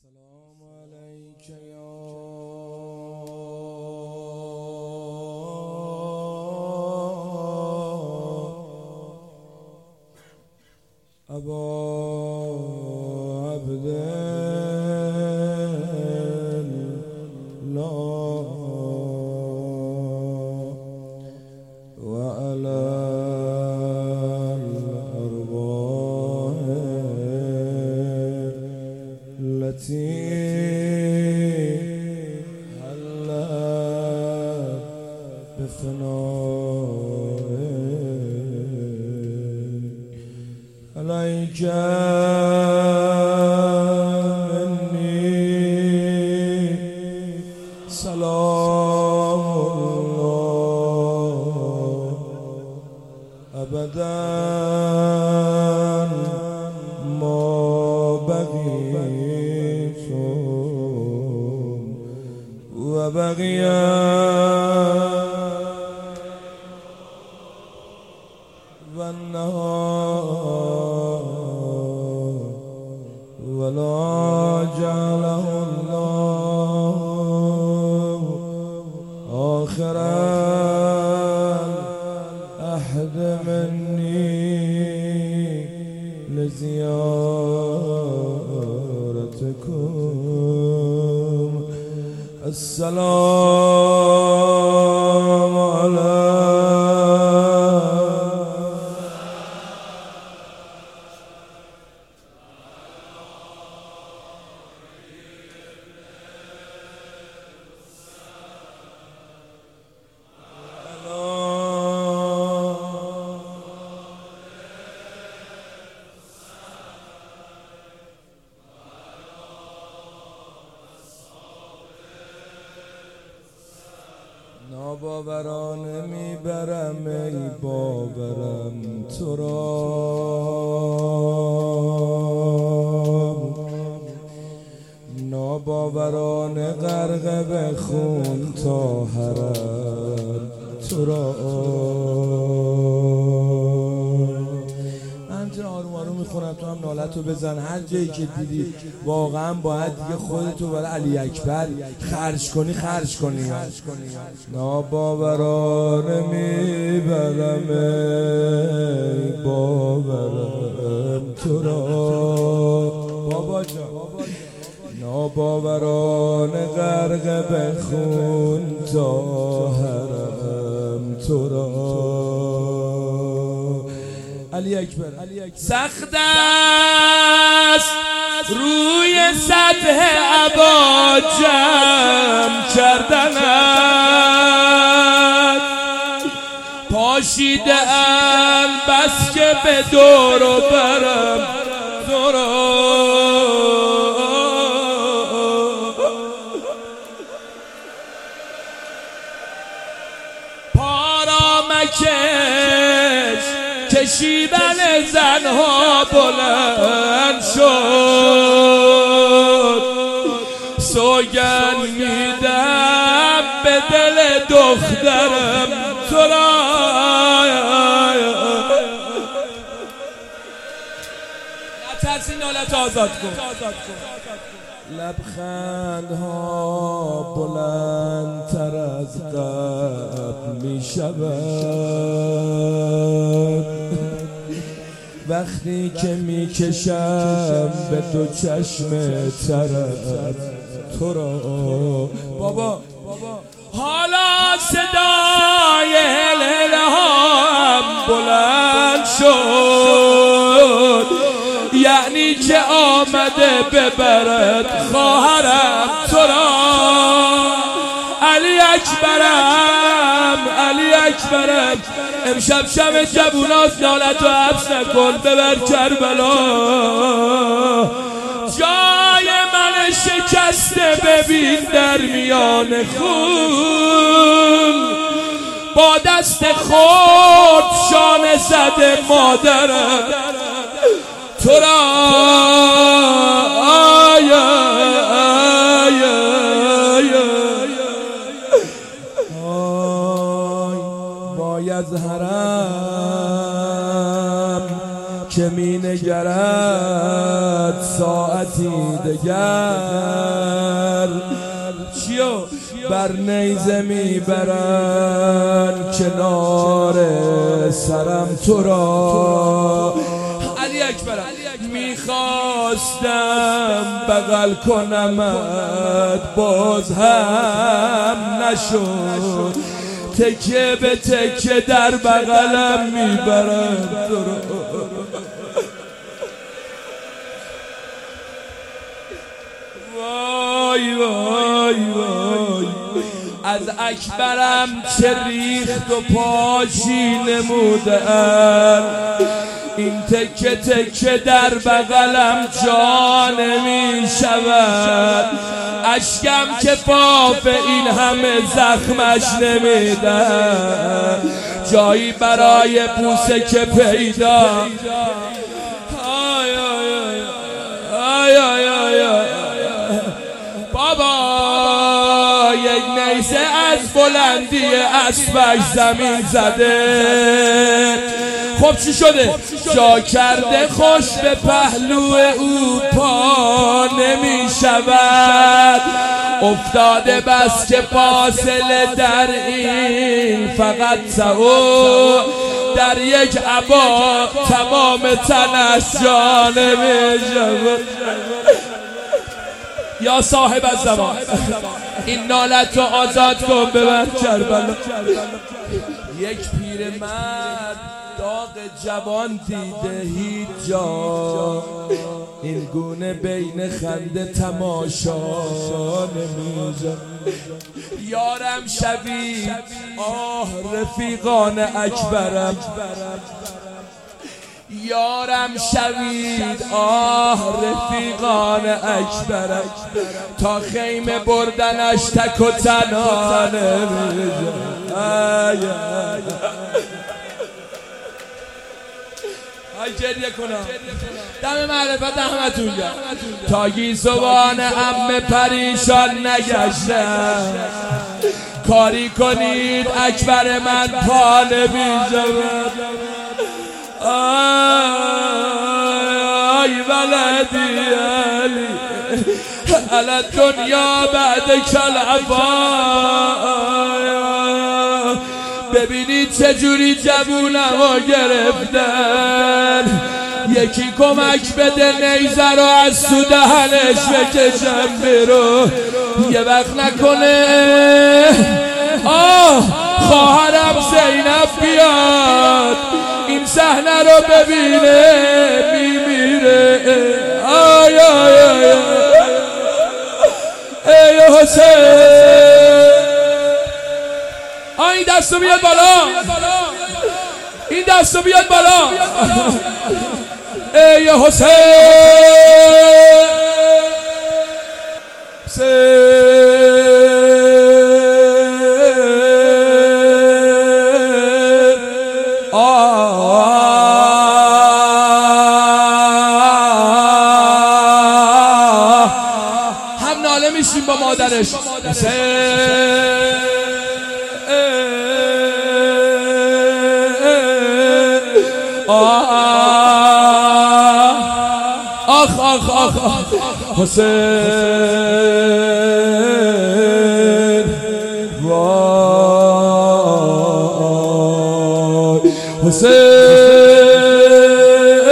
السلام عليك يا أبا عبد الله وعلى الأرواح التي هلت بفنائك عليك مني سلام الله أبدا ما بقيت وبقي والنهار ولا جعله الله آخر أحد مني لزيارتكم السلام عليكم ناباورانه میبرم ای باورم تو را ناباورانه غرق به خون تا حرم تو را آروم آروم میخونم تو هم نالتو بزن هر جایی که دیدی واقعا باید دیگه خودتو برای علی اکبر خرج کنی ناباورانه میبرم ای باورم تو را بابا جان ناباورانه غرق به خون تا حرم تو را علی اکبر سخت است روی سطح عبا جمع کردنت پاشیده ام بس که به دور و برم تو را پارا مکش کشیدن زنها بلند شد سوگن میدم به دل دخترم تو را نترسی نالت آزاد کن لبخندها بلندتر از قبل می شود وقتی که می کشم به دو چشم طرف تو را بابا حالا صدای هلهله هم بلند شد یعنی که آمده ببرد خواهرم تو را علی اکبرم امشب شب جووناست نالتو حبس نکن ببر کربلا جای من شکسته ببین در میان خون با دست خود شانه زده مادرم تو را باید حرم که می نگرد ساعتی دگر چیو بر نیزه میبرن کنار سرم تو را. علی اکبر میخواستم بغل کنمت باز هم نشد، تکه به تکه در بغلم میبرم تو را. وای وای وای از اکبرم چه ریخت و پاشی نمودن، این تکه تکه در بغلم جا نمی شود، اشکم که پاپ این همه زخمش نمیدن، جایی برای بوسه که پیدا. آی آی آی آی آی آی بابا یک نیزه از بلندی اسبش زمین زده. خب چی شده؟ جا کرده خوش به پهلو او پا نمی شود، افتاده بس که فاصله در این فقط سهو، در یک عبا تمام تنش جا نمی شود. یا صاحب الزمان این نالت رو آزاد کن ببر کربلا. یک پیرمرد داغ جوان دیده هیچ جا، این گونه بین خنده تماشا نمی‌جا. یارم شوید آه رفیقان اکبرم، یارم شوید آه رفیقان اکبرم، تا خیمه بردنش تک و تنها نمی‌جا. ای گریه کنم دم معرفت احمدتون گرد، تا گیسوان عمه پریشان نگشتم، کاری کنید اکبر من پا نمی‌شود. آی ولدی علی علی دنیا بعد کلعفا، ببینید چجوری جوونمو گرفتن، یکی کمک بده نیزه رو از تو دهنش بکشم بیرون، یه وقت نکنه خواهرم زینب بیاد این صحنه رو ببینه میمیره. آی آی آی ای حسین این دستو بیاد بالا، این دستو بیاد بالا. ای حسین هم ناله میشیم با مادرش. آخ آخ آخ حسین وای حسین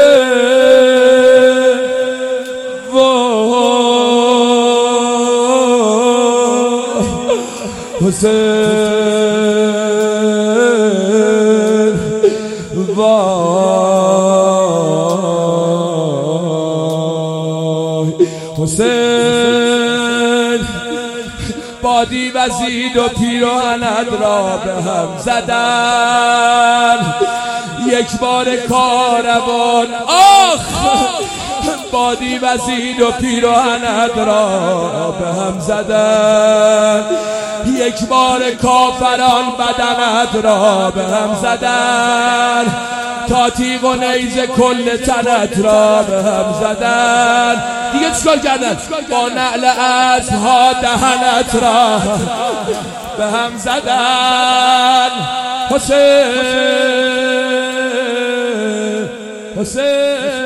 وای حسین وای حسین بادی وزید و پیراهنت را به هم زدن، یک بار کاروان بادی وزید و پیراهنت را به هم زدن، یک بار کافران بدنت را به هم زدن، تا تیغ و نیزه کل تنت را به هم زدن. دیگه چیکار کردن؟ با نعل اسب‌ها دهنت را به هم زدن. حسین حسین